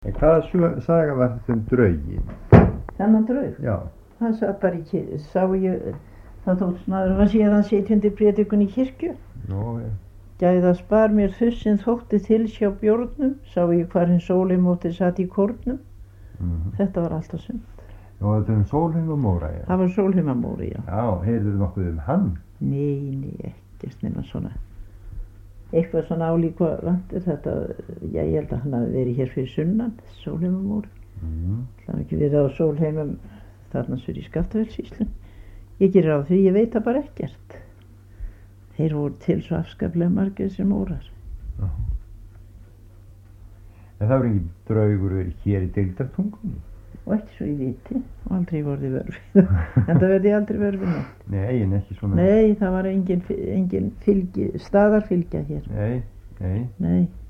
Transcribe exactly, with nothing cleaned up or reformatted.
En hvaða sjö- saga var þetta um drauginn? Þennan draug? Já. Það sat bara í kirkju, sá ég, það þótt maður var síðan sitjandi prédikun í kirkju. Nú, já. Gæða spar mér þussinn þótti til sjá bjórnum, sá ég hvar hinn sólimóti satt í kórnum. Mm-hmm. Þetta var alltaf sund. Og þetta er um Sólheimamóra, já. Það var Sólheimamóri, já. Já, heyrðuð nokkuð um hann? Nei, nei, ekkert nema svona. Eitthvað svona álíka vandir þetta, já, ég held að hann hafi verið hér fyrir sunnan, Sólheimamóri. Mm. Það hafi ekki verið á Sólheimum, þarna sér í Skaftafellssýslu. Ég gerir á því, ég veit það bara ekkert. Þeir voru til svo afskaplega margir sem mórar. Já. En það var engin draugur hér í Deildartungunni? Og ekki svo ég viti, og aldrei vorði vörfið. En það verði aldrei vörfið neitt. Nei, en ekki svona... Nei, það var engin, engin fylgi, staðarfylgja hér. Nei, nei. Nei.